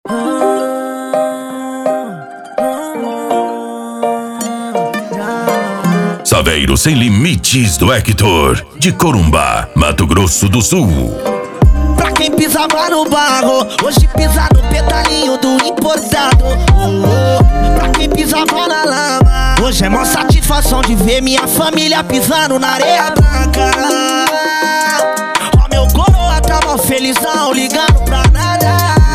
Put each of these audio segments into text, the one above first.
Saveiro Sem Limites do Hector, de Corumbá, Mato Grosso do Sul. Pra quem pisava no barro, hoje pisa no pedalinho do importado. Pra quem pisava na lama, hoje é mó satisfação de ver minha família pisando na areia branca. Ó, meu coroa tá mó felizão, ligando pra nada,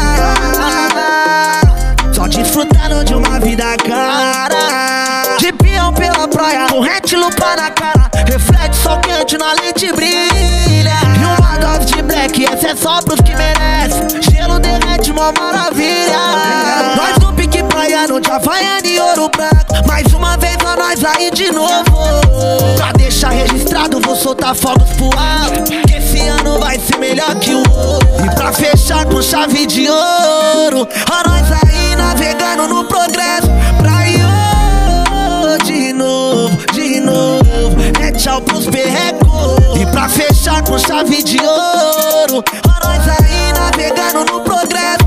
só desfrutando de uma vida cara. De peão pela praia, corrente, lupa na cara, reflete sol quente na lente brilha. E uma dose de black, essa é só pros que merecem. Gelo derrete, mó maravilha. Nós no pique praiano de Havaiana e Ouro Branco, mais uma vez pra nós aí de novo. Pra deixar registrado, vou soltar fogos pro alto, que esse ano vai ser melhor que o outro. E pra fechar com chave de ouro, ó nós aí navegando no progresso. De novo, é tchau pros perrecos. E pra fechar com chave de ouro, ó nós aí navegando no progresso.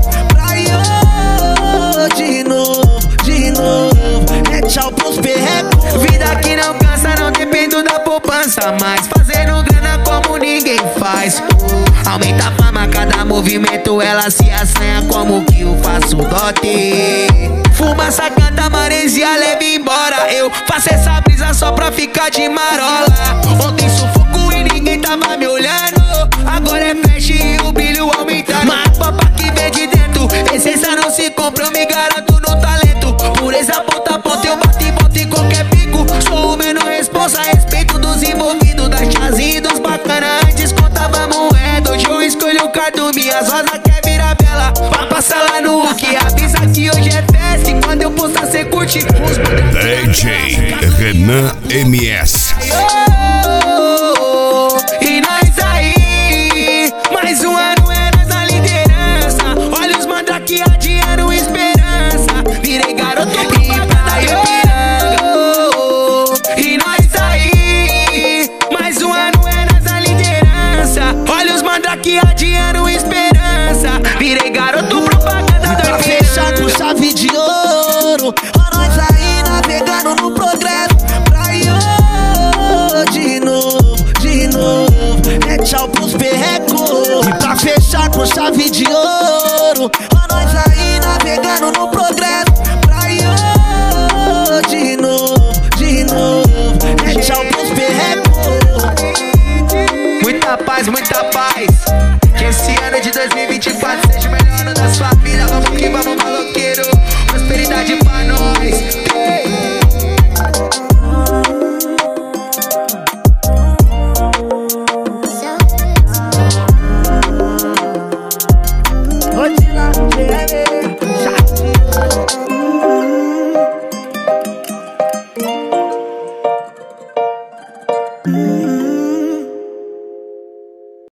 De novo, é tchau pros perrecos. Vida que não cansa, não dependo da poupança, mas fazendo grana como ninguém faz. Aumenta a fama, cada movimento ela se assanha como que eu faço dote. Fumaça, canta, maresia, leva embora. Eu faço essa brisa só pra ficar de marola. Ontem sufoco e ninguém tava me olhando, agora é flash e o brilho aumentando. Mas papo que vem de dentro, essência não se compra, eu me garanto no talento. Pureza ponta a ponta, eu bato e boto em qualquer pico. Sou o menor responsa, respeito dos envolvidos, das tiazinhas e dos bacana. Antes contava moeda, hoje eu escolho o cardo. Minhas rosas quer virar bela, vai passar lá no Hulk. Avisa que hoje é festa e quando eu postar cê curte. DJ Renan MS.